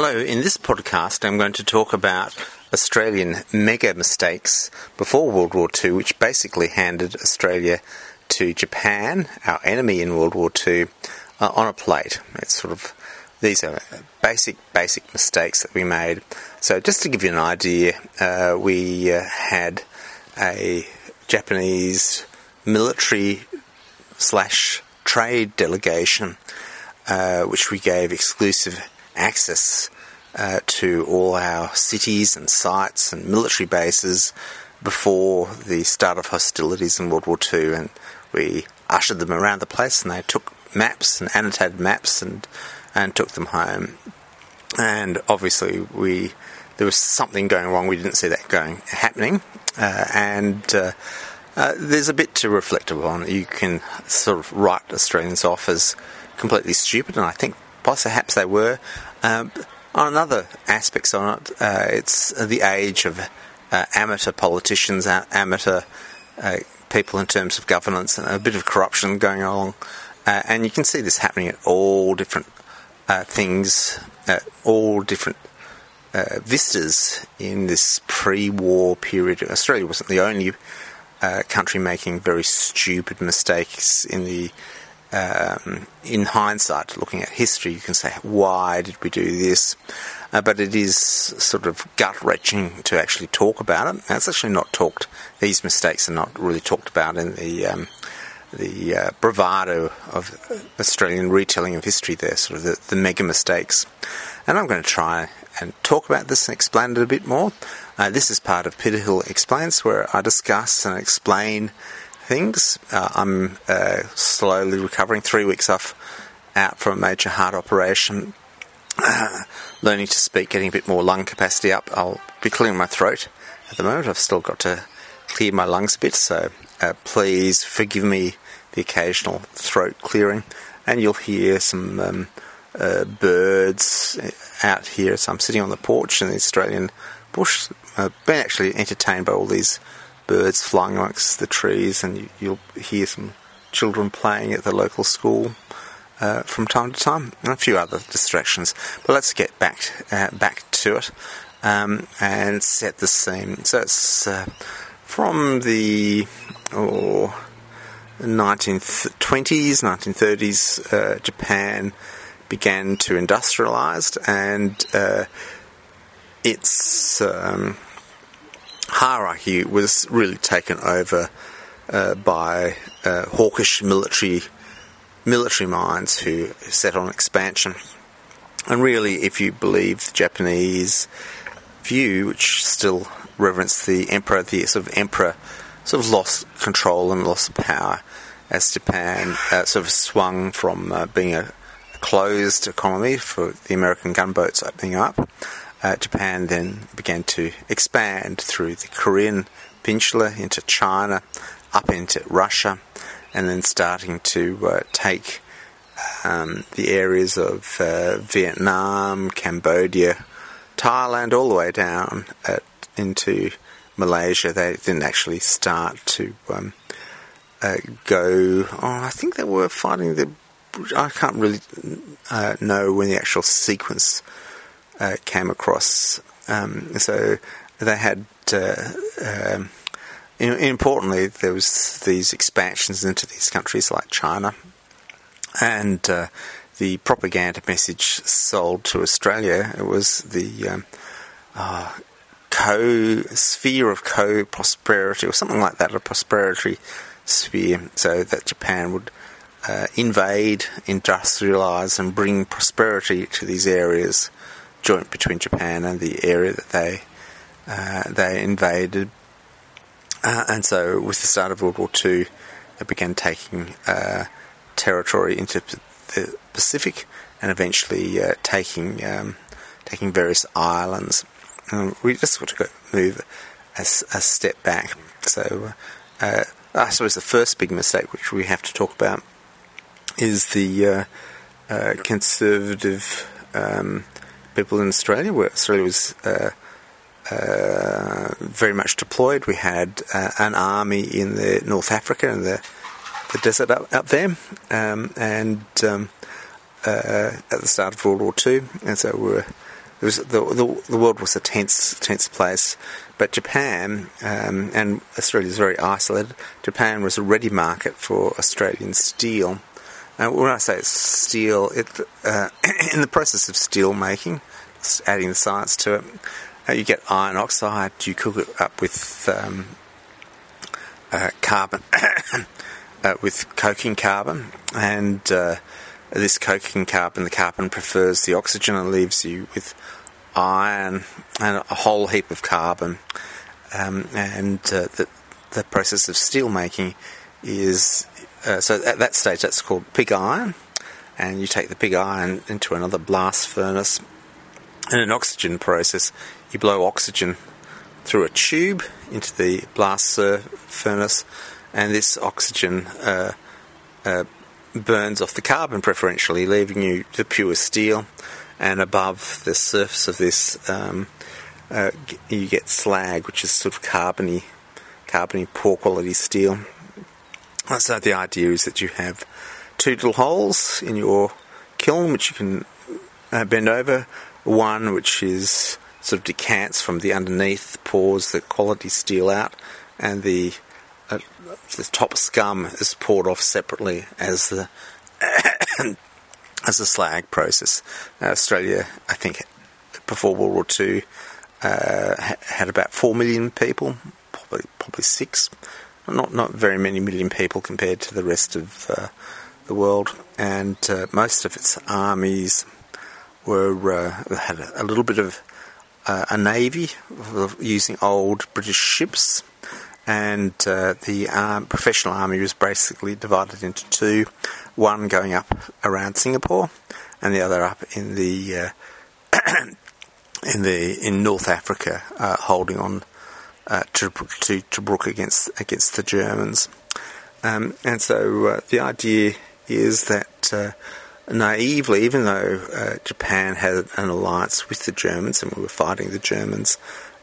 Hello, in this podcast I'm going to talk about Australian mega mistakes before World War II, which basically handed Australia to Japan, our enemy in World War II, on a plate. These are basic mistakes that we made. So just to give you an idea, we had a Japanese military/trade delegation which we gave exclusive access to all our cities and sites and military bases before the start of hostilities in World War II, and we ushered them around the place, and they took maps and annotated maps and took them home. And obviously there was something going wrong. We didn't see that happening, and there's a bit to reflect upon. You can sort of write Australians off as completely stupid, and I think perhaps they were. On other aspects on it, it's the age of amateur politicians, amateur people in terms of governance, and a bit of corruption going along. And you can see this happening at all different things, all different vistas in this pre-war period. Australia wasn't the only country making very stupid mistakes in hindsight. Looking at history, you can say, why did we do this? But it is sort of gut-wrenching to actually talk about it. And it's actually not talked. These mistakes are not really talked about in the bravado of Australian retelling of history there, sort of the mega mistakes. And I'm going to try and talk about this and explain it a bit more. This is part of Peter Hill Explains, where I discuss and explain things. I'm slowly recovering, 3 weeks out from a major heart operation, learning to speak, getting a bit more lung capacity up. I'll be clearing my throat at the moment. I've still got to clear my lungs a bit, so please forgive me the occasional throat clearing, and you'll hear some birds out here. So I'm sitting on the porch in the Australian bush. I've been actually entertained by all these birds flying amongst the trees, and you'll hear some children playing at the local school from time to time, and a few other distractions. But let's get back to it and set the scene. So it's from the 1920s, 1930s, Japan began to industrialise, and its hierarchy was really taken over by hawkish military minds who set on expansion. And really, if you believe the Japanese view, which still reverenced the emperor, sort of lost control and lost power as Japan sort of swung from being a closed economy for the American gunboats opening up. Japan then began to expand through the Korean peninsula into China, up into Russia, and then starting to take the areas of Vietnam, Cambodia, Thailand, all the way down into Malaysia. They didn't actually start to go. I think they were fighting I can't really know when the actual sequence came across. So they had, importantly, there was these expansions into these countries like China, and the propaganda message sold to Australia, it was the sphere of co-prosperity, or something like that, a prosperity sphere, so that Japan would invade, industrialise, and bring prosperity to these areas, joint between Japan and the area that they invaded. And so with the start of World War II, they began taking territory into the Pacific, and eventually taking various islands. We just want to move a step back. So I suppose the first big mistake which we have to talk about is the conservative people in Australia, where Australia was very much deployed. We had an army in North Africa and the desert up there, and at the start of World War II, and so the world was a tense place, but Japan and Australia is very isolated. Japan was a ready market for Australian steel. When I say steel, in the process of steel making, adding the science to it, you get iron oxide. You cook it up with carbon, with coking carbon, and this coking carbon, the carbon prefers the oxygen and leaves you with iron and a whole heap of carbon. The process of steel making is so at that stage that's called pig iron, and you take the pig iron into another blast furnace. In an oxygen process, you blow oxygen through a tube into the blast furnace, and this oxygen burns off the carbon preferentially, leaving you the pure steel. And above the surface of this, you get slag, which is sort of carbony, poor quality steel. So the idea is that you have two little holes in your kiln, which you can bend over. One which is sort of decants from the underneath, pours the quality steel out, and the top scum is poured off separately as the as a slag process. Australia, I think, before World War II, had about 4 million people, probably 6. Not very many million people compared to the rest of the world, and most of its armies had a little bit of a navy using old British ships, and the professional army was basically divided into two, one going up around Singapore and the other up in the in North Africa, holding on to Tobruk against the Germans. And so the idea is that naively, even though Japan had an alliance with the Germans and we were fighting the Germans,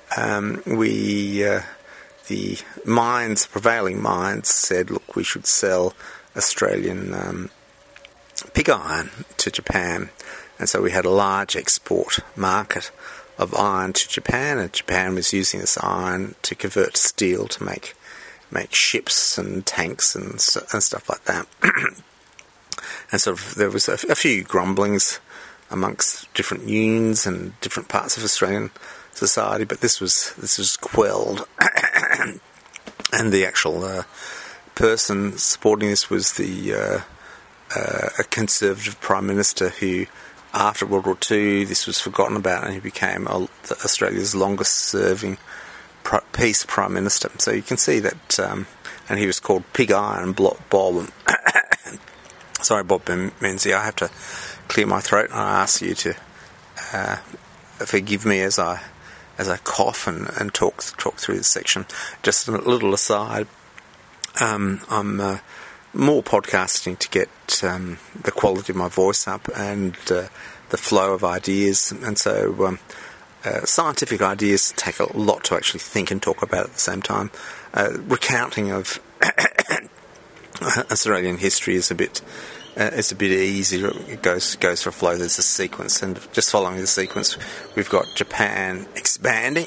the prevailing minds said, look, we should sell Australian pig iron to Japan. And so we had a large export market of iron to Japan, and Japan was using this iron to convert steel to make ships and tanks and stuff like that. And sort of there was a few grumblings amongst different unions and different parts of Australian society, but this was quelled. And the actual person supporting this was a Conservative Prime Minister who, after World War II, this was forgotten about, and he became Australia's longest-serving peace Prime Minister. So you can see that, and he was called Pig Iron Bob. Sorry, Bob Menzies, I have to clear my throat, and I ask you to forgive me as I cough and talk through this section. Just a little aside, I'm more podcasting to get the quality of my voice up and the flow of ideas, and so scientific ideas take a lot to actually think and talk about at the same time. Recounting of Australian history is a bit easier. It goes for a flow. There's a sequence, and just following the sequence, we've got Japan expanding.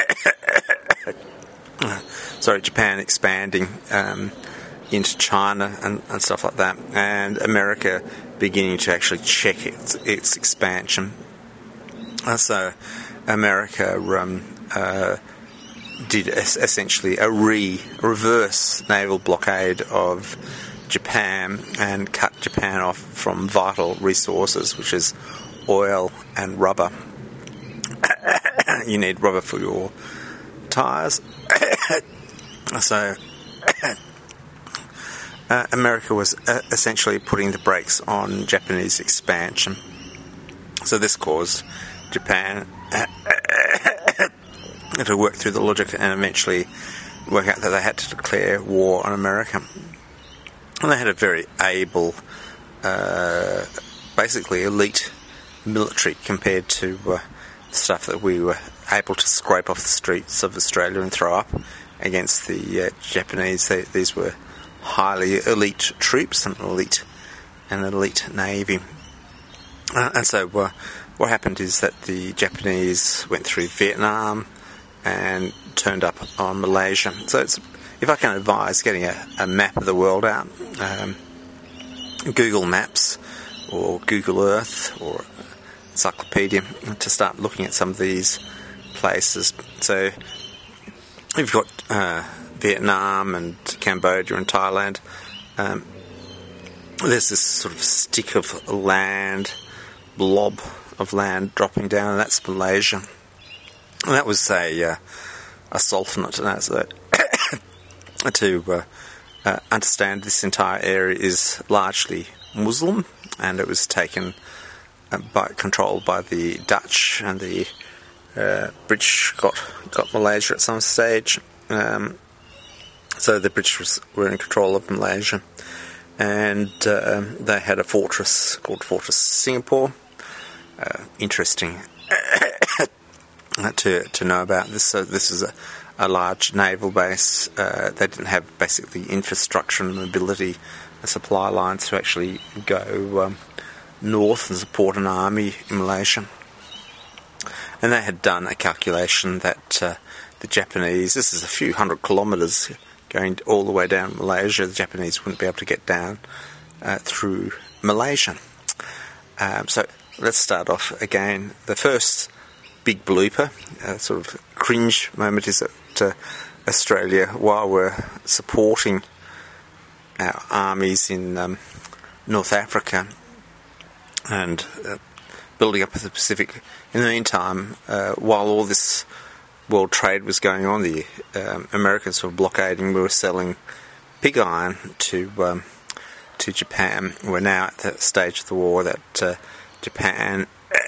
Japan expanding into China and stuff like that, and America beginning to actually check its expansion. So America did essentially a reverse naval blockade of Japan and cut Japan off from vital resources, which is oil and rubber. You need rubber for your tyres. So America was essentially putting the brakes on Japanese expansion. So this caused Japan to work through the logic and eventually work out that they had to declare war on America. And they had a very able, basically elite military compared to the stuff that we were able to scrape off the streets of Australia and throw up against the Japanese. These were highly elite troops and an elite navy. And so what what happened is that the Japanese went through Vietnam and turned up on Malaysia. So if I can advise getting a map of the world out, Google Maps or Google Earth or Encyclopedia to start looking at some of these places. So you've got Vietnam and Cambodia and Thailand. There's this sort of stick of land, blob of land dropping down, and that's Malaysia. And that was a sultanate, and that's to understand this entire area is largely Muslim, and it was taken controlled by the Dutch, and the British got Malaysia at some stage. So the British were in control of Malaysia, and they had a fortress called Fortress Singapore. Interesting to know about this. So this is a large naval base. They didn't have basically infrastructure and mobility, supply lines to actually go north and support an army in Malaysia. And they had done a calculation that the Japanese, this is a few hundred kilometres going all the way down Malaysia, the Japanese wouldn't be able to get down through Malaysia. So let's start off again. The first big blooper, sort of cringe moment, is that Australia, while we're supporting our armies in North Africa and building up the Pacific, in the meantime, while all this world trade was going on, the Americans were blockading, we were selling pig iron to Japan. We're now at the stage of the war that Japan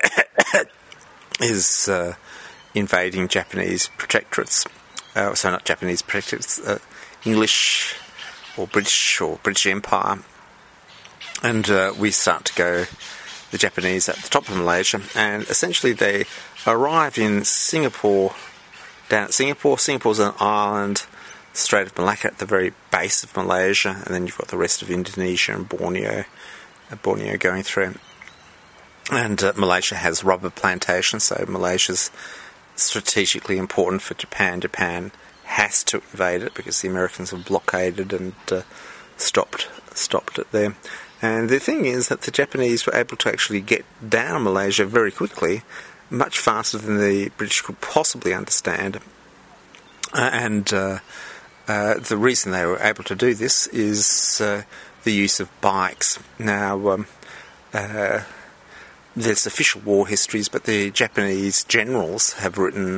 is invading Japanese protectorates. So not Japanese protectorates, English or British Empire. And we start to go, the Japanese at the top of Malaysia, and essentially they arrive in Singapore, down at Singapore. Singapore's an island, Strait of Malacca at the very base of Malaysia, and then you've got the rest of Indonesia and Borneo going through. And Malaysia has rubber plantations, so Malaysia's strategically important for Japan. Japan has to invade it because the Americans have blockaded and stopped it there. And the thing is that the Japanese were able to actually get down Malaysia very quickly, much faster than the British could possibly understand. And the reason they were able to do this is the use of bikes. Now, there's official war histories, but the Japanese generals have written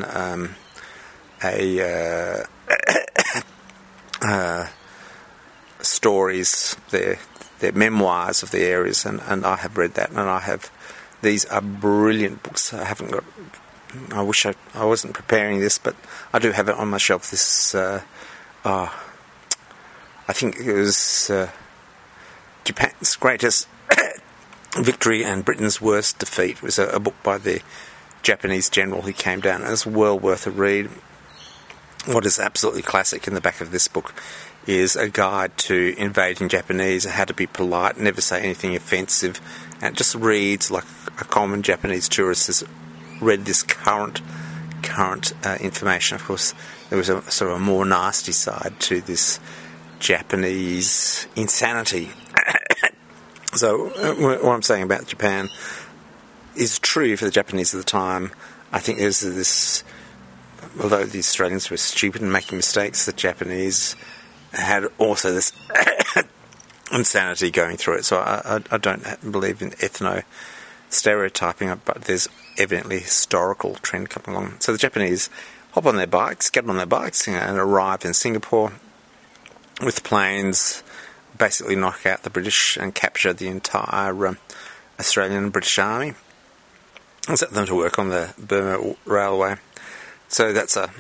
stories, their memoirs of the areas, and I have read that, and these are brilliant books. I wish I wasn't preparing this, but I do have it on my shelf. This I think it was Japan's Greatest Victory and Britain's Worst Defeat. It was a book by the Japanese general who came down, and it's well worth a read. What is absolutely classic in the back of this book is a guide to invading Japanese, how to be polite, never say anything offensive, and it just reads like a common Japanese tourist has read this current information. Of course, there was a sort of a more nasty side to this Japanese insanity. So what I'm saying about Japan is true for the Japanese at the time. I think there's this, although the Australians were stupid and making mistakes, the Japanese had also this insanity going through it. So I don't believe in ethno-stereotyping, but there's evidently a historical trend coming along. So the Japanese get on their bikes and arrive in Singapore with planes, basically knock out the British and capture the entire Australian and British Army and set them to work on the Burma Railway. So that's a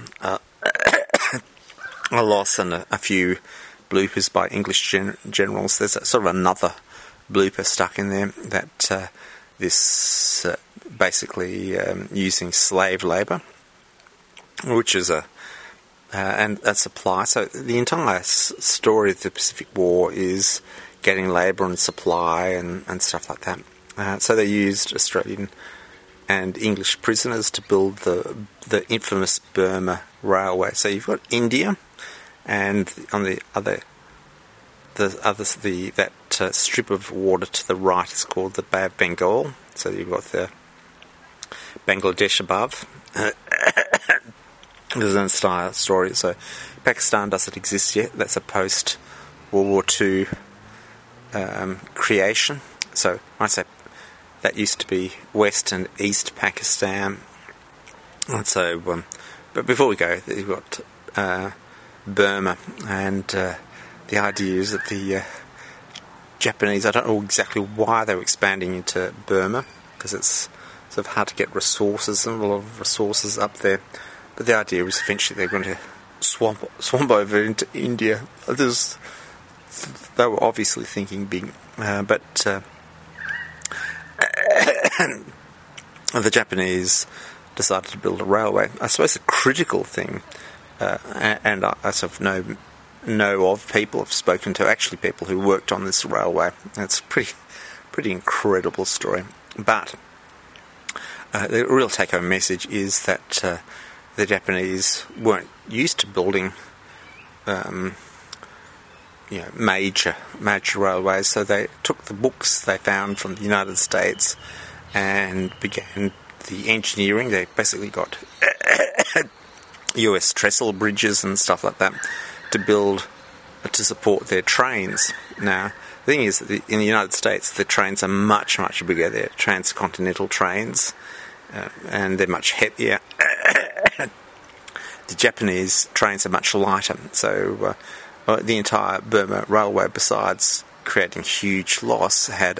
loss and a few bloopers by English generals. There's sort of another blooper stuck in there that this basically using slave labour, which is and that supply. So the entire story of the Pacific War is getting labour and supply and stuff like that. So they used Australian and English prisoners to build the infamous Burma Railway. So you've got India, and on that strip of water to the right is called the Bay of Bengal. So you've got the Bangladesh above. There's an entire story. So Pakistan doesn't exist yet. That's a post-World War II creation. So I say that used to be West and East Pakistan. And so, but before we go, you've got Burma, and the idea is that the Japanese, I don't know exactly why they were expanding into Burma, because it's sort of hard to get resources, and a lot of resources up there. But the idea was eventually they're going to swamp over into India. They were obviously thinking big, but the Japanese decided to build a railway. I suppose the critical thing, and I sort of know of people, I've spoken to actually people who worked on this railway. It's a pretty incredible story. But the real take-home message is that the Japanese weren't used to building major railways, so they took the books they found from the United States and began the engineering. They basically got US trestle bridges and stuff like that to support their trains. Now, the thing is that in the United States, the trains are much, much bigger. They're transcontinental trains, and they're much heavier. The Japanese trains are much lighter. So the entire Burma Railway, besides creating huge loss, had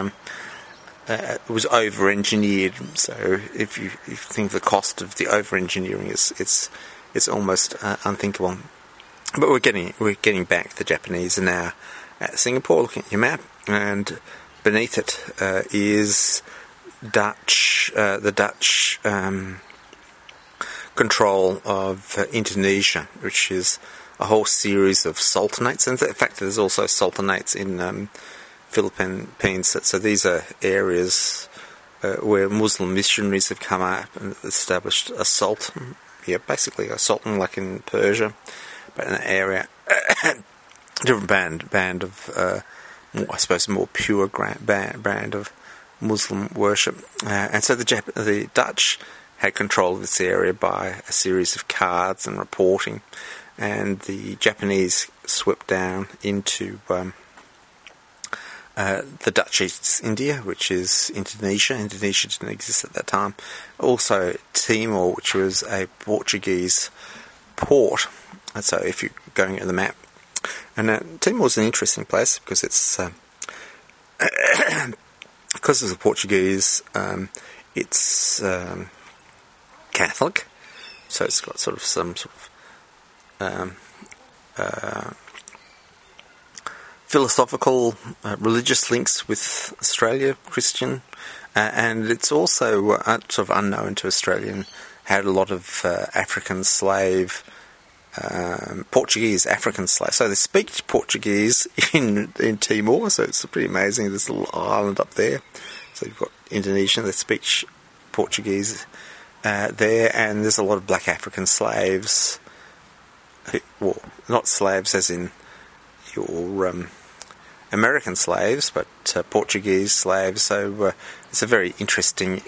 was over-engineered. So if you think the cost of the over-engineering it's almost unthinkable. But we're getting back. The Japanese are now at Singapore. Looking at your map, and beneath it is the Dutch control of Indonesia, which is a whole series of sultanates. And in fact, there's also sultanates in Philippines. So these are areas where Muslim missionaries have come up and established a sultan. Yeah, basically a sultan like in Persia, but in an area, different band of, I suppose, more pure brand of Muslim worship. And so the Dutch had control of this area by a series of cards and reporting, and the Japanese swept down into the Dutch East India, which is Indonesia. Indonesia didn't exist at that time. Also Timor, which was a Portuguese port. And so if you're going at the map, and Timor's an interesting place because it's because of the Portuguese, it's Catholic, so it's got sort of some sort of philosophical, religious links with Australia, Christian, and it's also sort of unknown to Australian. Had a lot of African slave, Portuguese African slave. So they speak Portuguese in Timor. So it's pretty amazing. This little island up there. So you've got Indonesian. They speak Portuguese there, and there's a lot of black African slaves. Well, not slaves as in your American slaves, but Portuguese slaves. So it's a very interesting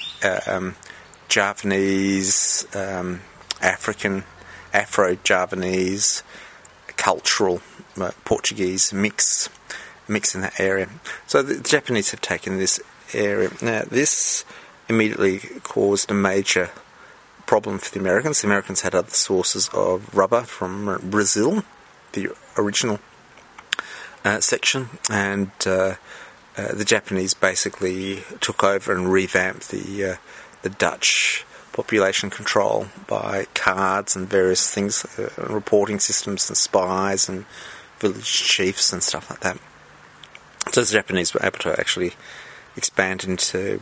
Javanese, African, Afro-Javanese, cultural Portuguese mix in that area. So the Japanese have taken this area. Now, this immediately caused a major problem for the Americans. The Americans had other sources of rubber from Brazil, the original section, and the Japanese basically took over and revamped the Dutch population control by cards and various things, reporting systems and spies and village chiefs and stuff like that. So the Japanese were able to actually expand into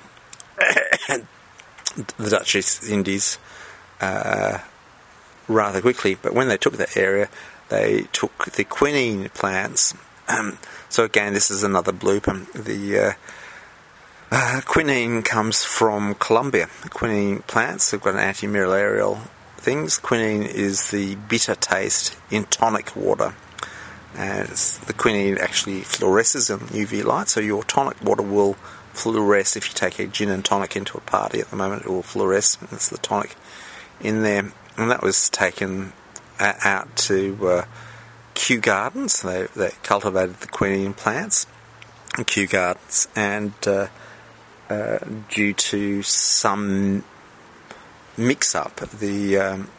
the Dutch East Indies rather quickly. But when they took that area, they took the quinine plants. So again, this is another blooper. Quinine comes from Colombia. Quinine plants have got an antimalarial things. Quinine is the bitter taste in tonic water. And the quinine actually fluoresces in UV light, so your tonic water will fluoresce. If you take a gin and tonic into a party at the moment, it will fluoresce. That's the tonic in there. And that was taken out to Kew Gardens. They cultivated the quinine plants in Kew Gardens, and due to some mix-up, they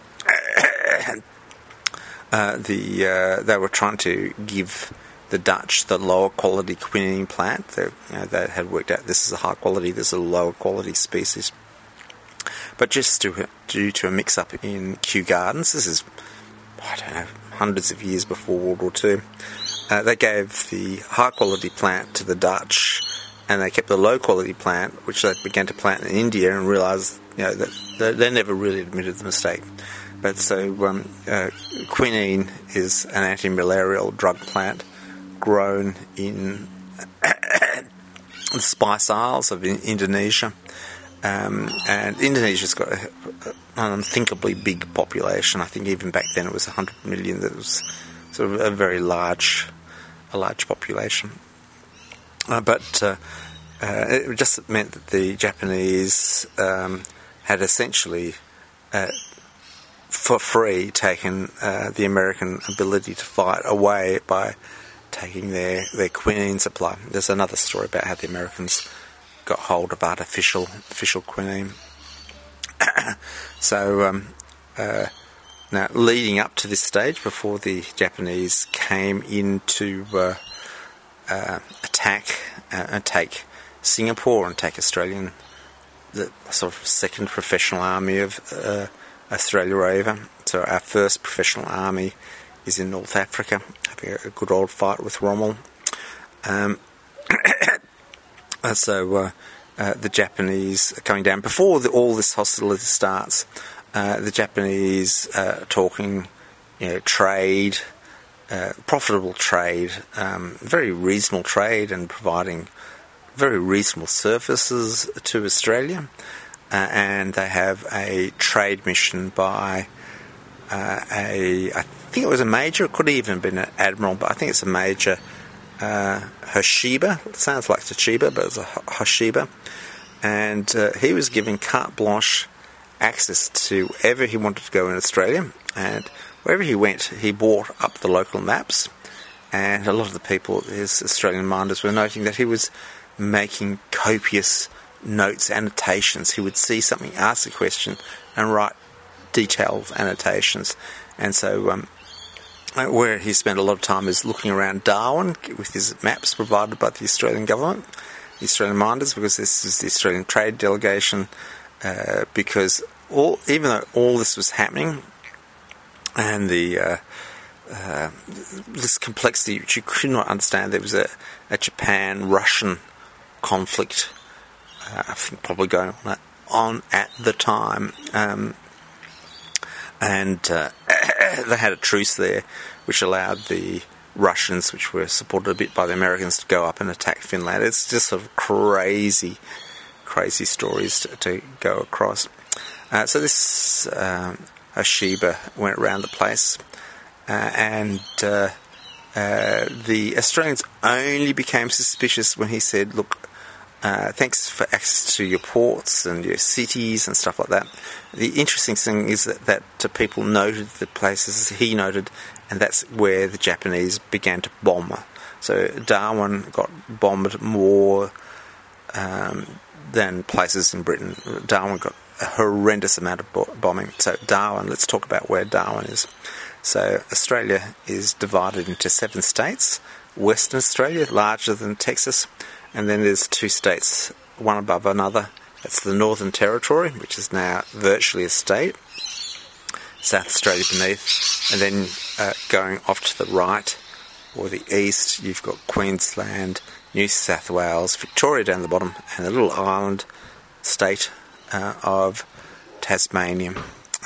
were trying to give the Dutch the lower quality quinine plant. They had worked out this is a high quality, this is a lower quality species. But just due to a mix-up in Kew Gardens, this is, I don't know, hundreds of years before World War II, they gave the high quality plant to the Dutch, and they kept the low quality plant, which they began to plant in India, and realised that they never really admitted the mistake. But so quinine is an antimalarial drug plant grown in the Spice Isles of Indonesia. And Indonesia's got an unthinkably big population. I think even back then it was 100 million. That was sort of a very large population. But it just meant that the Japanese had essentially, for free, taken the American ability to fight away by taking their quinine supply. There's another story about how the Americans got hold of artificial quinine. So now, leading up to this stage, before the Japanese came in to attack and take Singapore and take the sort of second professional army of Australia over. So our first professional army is in North Africa, having a good old fight with Rommel. So the Japanese are coming down. Before all this hostility starts, the Japanese talking, trade, profitable trade, very reasonable trade, and providing very reasonable services to Australia. And they have a trade mission by I think it was a major, it could have even been an admiral, but I think it's a major, Hoshiba. It sounds like Toshiba, but it's a Hoshiba. And he was given carte blanche access to wherever he wanted to go in Australia, and wherever he went, he bought up the local maps. And a lot of the people, his Australian minders, were noting that he was making copious notes, annotations. He would see something, ask a question, and write detailed annotations. And so where he spent a lot of time is looking around Darwin with his maps provided by the Australian government, the Australian minders, because this is the Australian trade delegation, because even though all this was happening, and the this complexity which you could not understand, there was a Japan-Russian conflict, I think probably going on at the time, and they had a truce there which allowed the Russians, which were supported a bit by the Americans, to go up and attack Finland. It's just sort of crazy stories to go across. So this Hoshiba went around the place, and the Australians only became suspicious when he said, look, thanks for access to your ports and your cities and stuff like that. The interesting thing is that people noted the places he noted, and that's where the Japanese began to bomb. So Darwin got bombed more than places in Britain. Darwin got a horrendous amount of bombing. So Darwin, let's talk about where Darwin is. So Australia is divided into 7 states. Western Australia, larger than Texas, and then there's 2 states, one above another. That's the Northern Territory, which is now virtually a state, South Australia beneath, and then going off to the right or the east, you've got Queensland, New South Wales, Victoria down the bottom, and the little island state of Tasmania.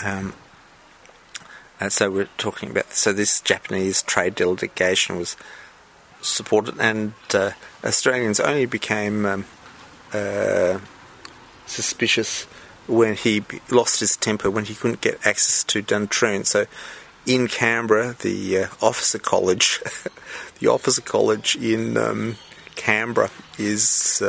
And so we're talking about, so this Japanese trade delegation was supported, and Australians only became suspicious when he lost his temper when he couldn't get access to Duntroon. So in Canberra, the officer college, the officer college in Canberra is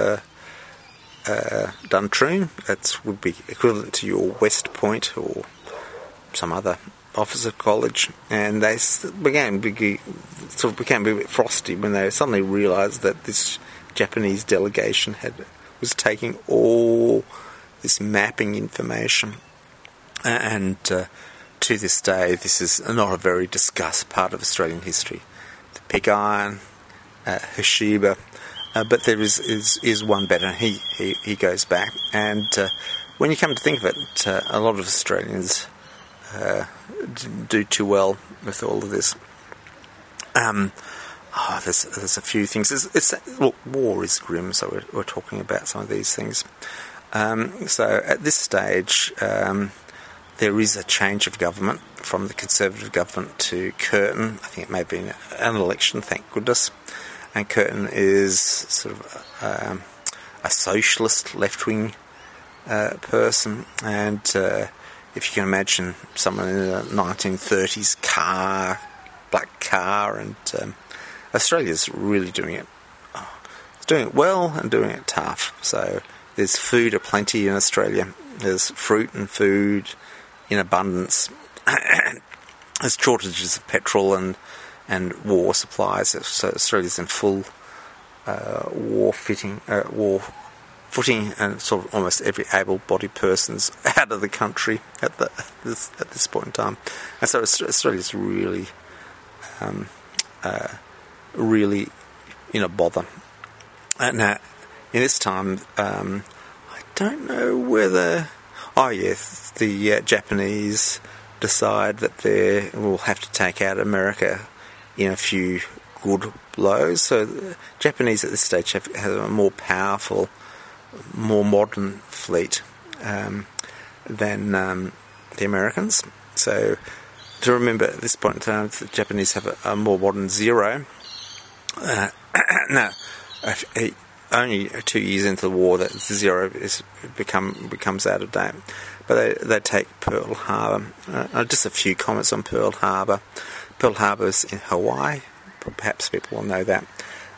Duntroon. That would be equivalent to your West Point or some other officer college, and they became a bit frosty when they suddenly realised that this Japanese delegation was taking all this mapping information, and to this day, this is not a very discussed part of Australian history. The pig iron, Hashiba, but there is one better. He goes back, and when you come to think of it, a lot of Australians do too well with all of this. There's a few things. War is grim, so we're talking about some of these things. So at this stage, there is a change of government from the Conservative government to Curtin. I think it may have been an election, thank goodness. And Curtin is sort of a socialist left-wing person, and if you can imagine someone in a 1930s black car, and Australia's really doing it. It's doing it well and doing it tough. So there's food aplenty in Australia. There's fruit and food in abundance. There's shortages of petrol and war supplies. So Australia's in full war footing, and sort of almost every able-bodied person's out of the country at this point in time. And so Australia's really in a bother. Now, in this time, I don't know whether... Oh, yes, the Japanese decide that they will have to take out America in a few good blows. So the Japanese at this stage have a more powerful, more modern fleet than the Americans. So to remember at this point in time, the Japanese have a more modern Zero. Now, only 2 years into the war, that Zero becomes out of date. But they take Pearl Harbor. Just a few comments on Pearl Harbor. Pearl Harbor is in Hawaii. Perhaps people will know that.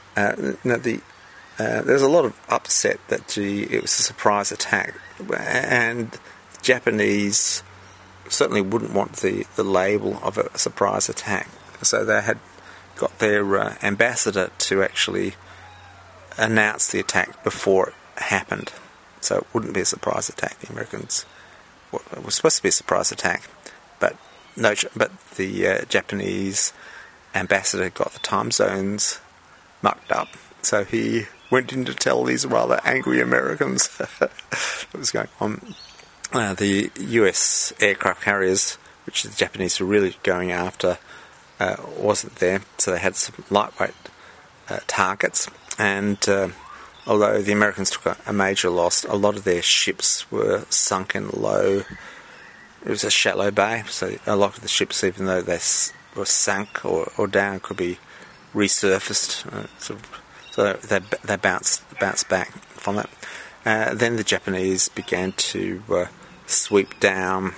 There's a lot of upset that it was a surprise attack, and the Japanese certainly wouldn't want the label of a surprise attack. So they had got their ambassador to actually announce the attack before it happened. So it wouldn't be a surprise attack. The Americans... it was supposed to be a surprise attack, but the Japanese ambassador got the time zones mucked up. So he went in to tell these rather angry Americans what was going on. The US aircraft carriers, which the Japanese were really going after, wasn't there. So they had some lightweight targets, and although the Americans took a major loss, a lot of their ships were sunken low. It was a shallow bay, so a lot of the ships, even though they were sunk or down, could be resurfaced. So they bounced back from it. Then the Japanese began to sweep down,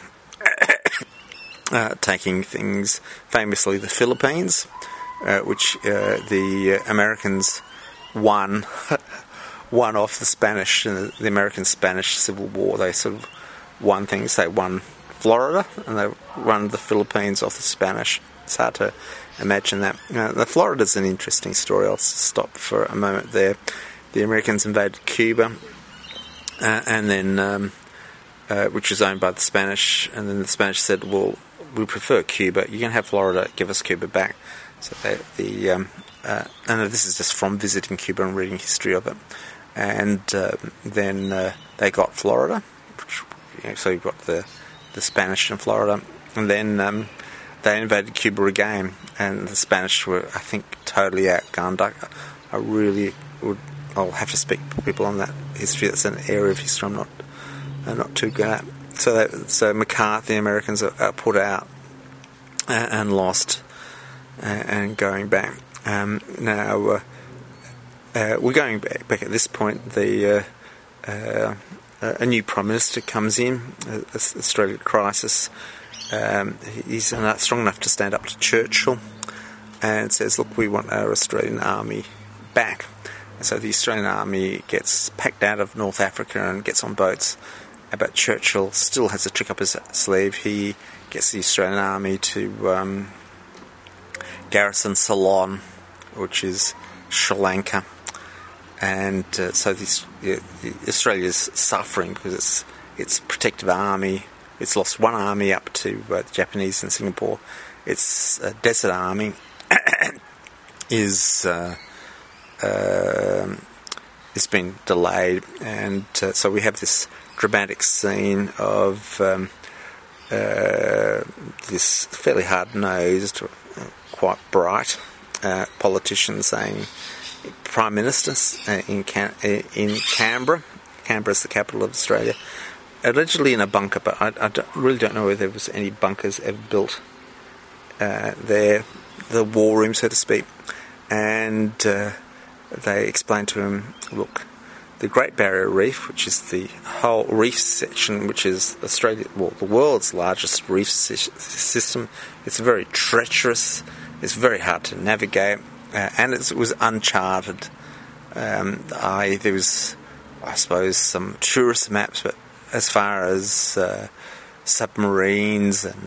taking things, famously the Philippines, which the Americans won off the Spanish, the American-Spanish Civil War. They sort of won things. They won Florida, and they won the Philippines off the Spanish. It's hard to imagine that. The Florida's an interesting story. I'll stop for a moment there. The Americans invaded Cuba, and then which was owned by the Spanish, and then the Spanish said, "Well, we prefer Cuba. You can have Florida. Give us Cuba back." So and this is just from visiting Cuba and reading history of it. And then they got Florida, so you've got the Spanish in Florida, and then they invaded Cuba again, and the Spanish were, I think, totally outgunned. I'll have to speak to people on that history. That's an area of history I'm not too good at. So MacArthur, the Americans are put out and lost, and going back. Now, we're going back at this point. A new Prime Minister comes in, Australia crisis. He's strong enough to stand up to Churchill and says, look, we want our Australian army back. And so the Australian army gets packed out of North Africa and gets on boats. But Churchill still has a trick up his sleeve. He gets the Australian army to garrison Ceylon, which is Sri Lanka. And so Australia's suffering because its protective army, it's lost one army up to the Japanese in Singapore. Its desert army is it's been delayed, and so we have this dramatic scene of this fairly hard-nosed, quite bright politician saying, Prime Minister in Canberra. Canberra's the capital of Australia. Allegedly in a bunker, but I really don't know whether there was any bunkers ever built there, the war room, so to speak. And they explained to him, look, the Great Barrier Reef, which is the whole reef section, which is the world's largest reef system, it's very treacherous, it's very hard to navigate, and it was uncharted. There was, I suppose, some tourist maps, but as far as submarines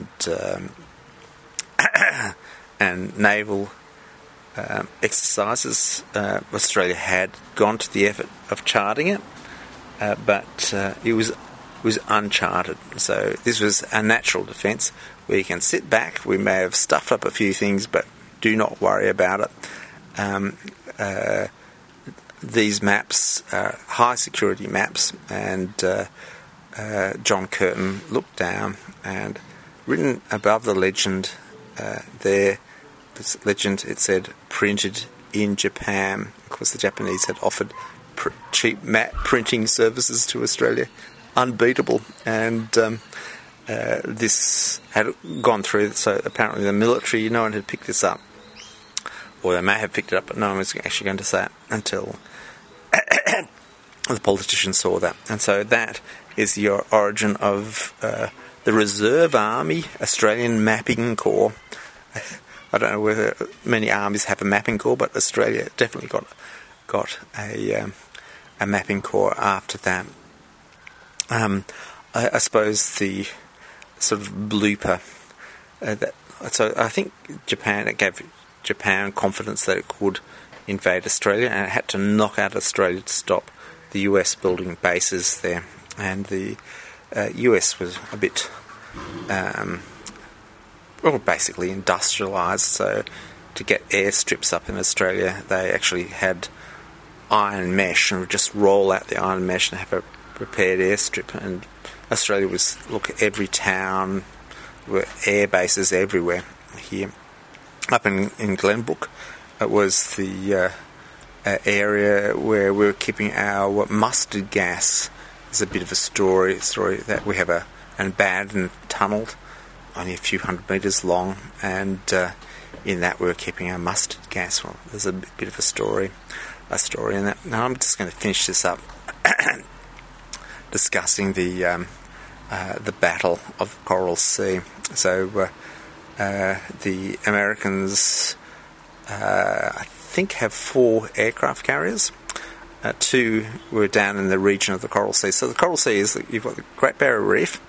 and naval exercises, Australia had gone to the effort of charting it, but it was uncharted. So this was a natural defence where you can sit back. We may have stuffed up a few things, but do not worry about it. These maps are high security maps, and John Curtin looked down, and written above the legend this legend, it said, printed in Japan. Of course, the Japanese had offered cheap map printing services to Australia, unbeatable, and this had gone through, so apparently the military, no one had picked this up, or they may have picked it up, but no one was actually going to say it until the politicians saw that. And so that is the origin of the Reserve Army Australian Mapping Corps. I don't know whether many armies have a mapping corps, but Australia definitely got a mapping corps after that. I suppose the sort of blooper so I think it gave Japan confidence that it could invade Australia, and it had to knock out Australia to stop the US building bases there. And the US was a bit basically industrialised, so to get airstrips up in Australia, they actually had iron mesh and would just roll out the iron mesh and have a prepared airstrip. And Australia was, every town, were air bases everywhere here. Up in Glenbrook, it was the area where we were keeping our mustard gas. There's a bit of a story that we have an abandoned tunnel, only a few hundred metres long, and in that we were keeping our mustard gas. Well, there's a bit of a story in that. Now I'm just going to finish this up discussing the Battle of the Coral Sea. So the Americans, I think, have 4 aircraft carriers. 2 were down in the region of the Coral Sea. So the Coral Sea is, you've got the Great Barrier Reef,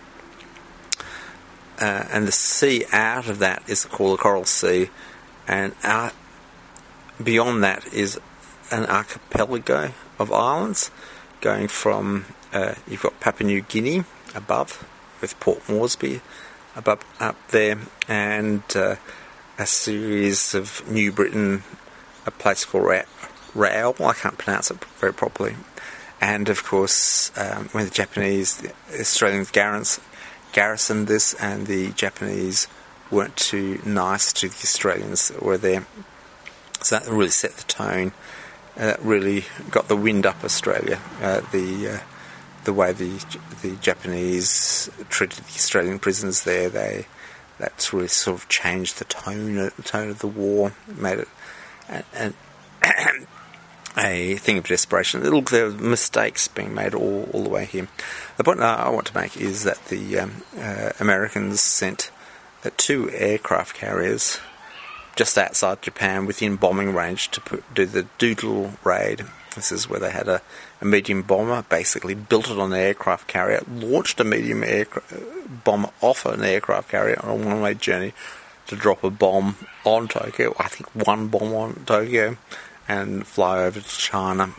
and the sea out of that is called the Coral Sea, and out beyond that is an archipelago of islands, going from you've got Papua New Guinea above, with Port Moresby up there, and a series of New Britain, a place called Raoul, I can't pronounce it very properly, and of course when the Australians garrisoned this, and the Japanese weren't too nice to the Australians that were there, so that really set the tone. That really got the wind up Australia. The way the Japanese treated the Australian prisoners there, that's really sort of changed the tone of the war, made it, and a thing of desperation. Look, there are mistakes being made all the way here. The point I want to make is that the Americans sent 2 aircraft carriers just outside Japan within bombing range to do the Doodle raid. This is where they had a medium bomber, basically built it on an aircraft carrier, launched a medium bomber off an aircraft carrier on a one-way journey to drop a bomb on Tokyo, I think one bomb on Tokyo, and fly over to China.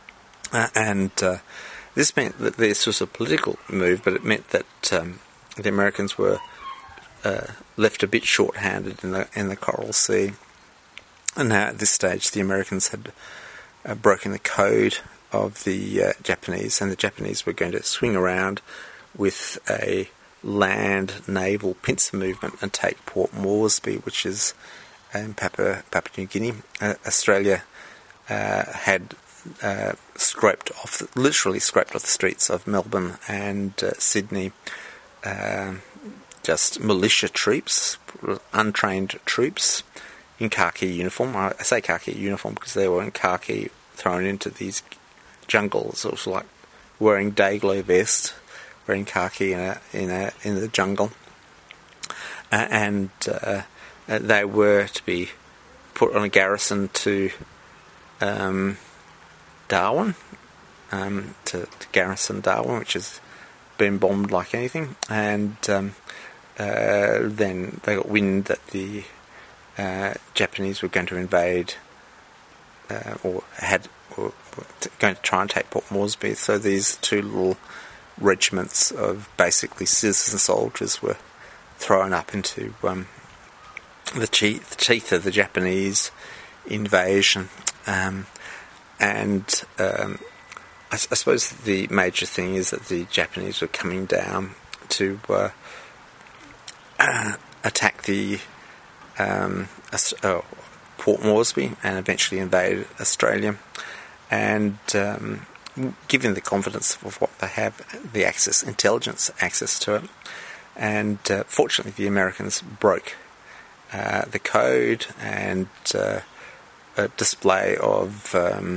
This meant that this was a political move, but it meant that the Americans were left a bit short-handed in the Coral Sea. And now at this stage the Americans had broken the code of the Japanese, and the Japanese were going to swing around with a land naval pincer movement and take Port Moresby, which is in Papua New Guinea. Australia had literally scraped off the streets of Melbourne and Sydney, just militia troops, untrained troops in khaki uniform. I say khaki uniform because they were in khaki thrown into these jungles. It was like wearing day-glow vest, wearing khaki in the jungle, and they were to be put on a garrison to Darwin, to garrison Darwin, which has been bombed like anything, and then they got wind that the Japanese were going to invade, or going to try and take Port Moresby. So these 2 little regiments of basically citizen soldiers were thrown up into the teeth of the Japanese invasion. I suppose the major thing is that the Japanese were coming down to attack the Port Moresby and eventually invade Australia. And given the confidence of what they have, the intelligence access to it, and fortunately the Americans broke the code, and a display of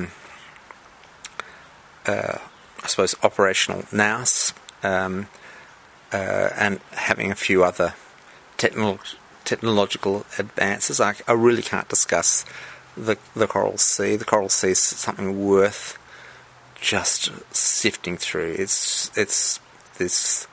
I suppose operational nous, and having a few other technological advances. I really can't discuss the Coral Sea. The Coral Sea is something worth just sifting through. It's this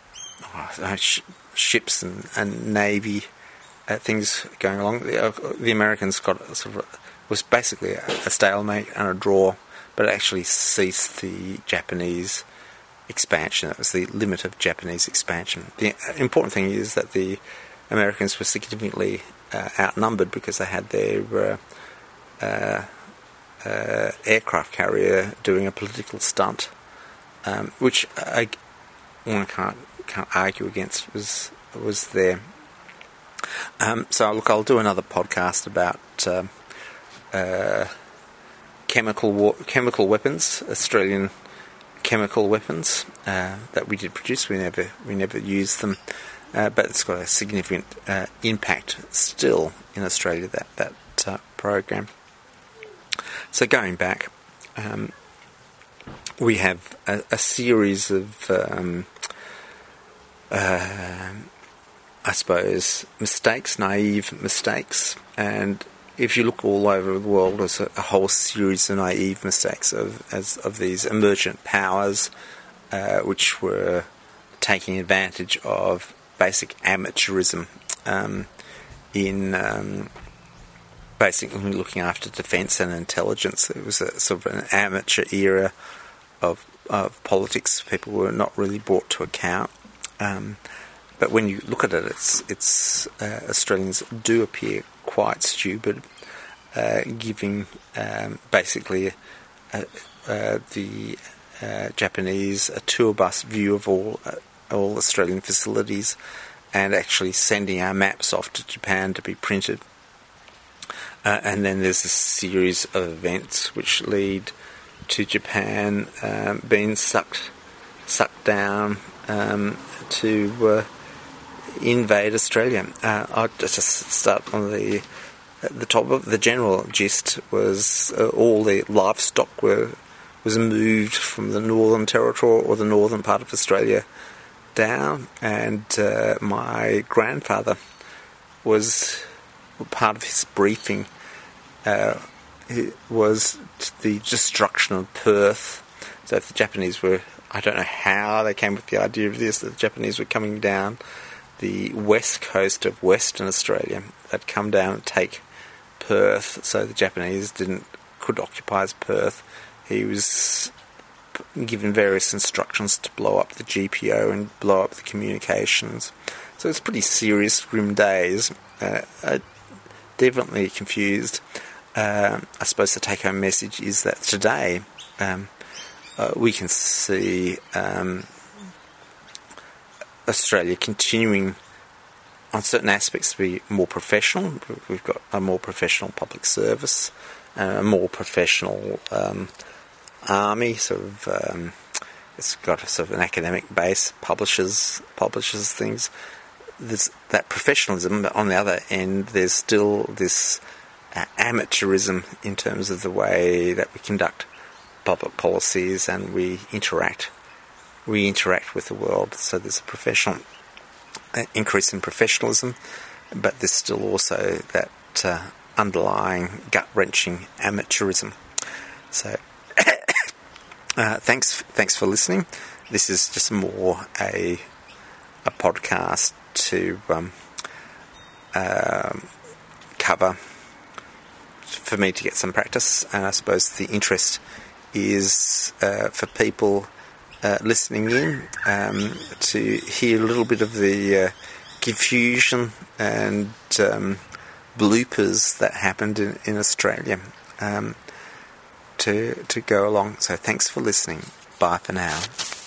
ships and navy things going along. The Americans got was basically a stalemate and a draw, but it actually ceased the Japanese expansion. That was the limit of Japanese expansion. The important thing is that the Americans were significantly outnumbered because they had their aircraft carrier doing a political stunt, which one can't argue against was there. So look, I'll do another podcast about chemical weapons, Australian chemical weapons that we did produce. We never used them, but it's got a significant impact still in Australia, that program. So going back, we have a series of I suppose naive mistakes, and if you look all over the world, there's a whole series of naive mistakes of these emergent powers, which were taking advantage of basic amateurism in basically looking after defence and intelligence. It was a sort of an amateur era of politics. People were not really brought to account. But when you look at it, it's Australians do appear quite stupid, giving basically the Japanese a tour bus view of all Australian facilities, and actually sending our maps off to Japan to be printed. And then there's a series of events which lead to Japan being sucked down to invade Australia. I'll just start on the the top of the general gist was all the livestock was moved from the Northern Territory or the northern part of Australia down, and my grandfather was part of his briefing was the destruction of Perth. So if the Japanese were, I don't know how they came with the idea of this, that the Japanese were coming down the west coast of Western Australia. They'd come down and take Perth, so the Japanese could occupy Perth. He was given various instructions to blow up the GPO and blow up the communications. So it's pretty serious, grim days. Definitely confused. I suppose the take-home message is that today we can see Australia continuing on certain aspects to be more professional. We've got a more professional public service, a more professional army, it's got a sort of an academic base, publishes things. There's that professionalism, but on the other end there's still this amateurism in terms of the way that we conduct public policies and we interact with the world. So there's a increase in professionalism, but there's still also that underlying gut-wrenching amateurism. So thanks for listening. This is just more a podcast to cover, for me to get some practice, and I suppose the interest is for people listening in to hear a little bit of the confusion and bloopers that happened in Australia to go along. So thanks for listening. Bye for now.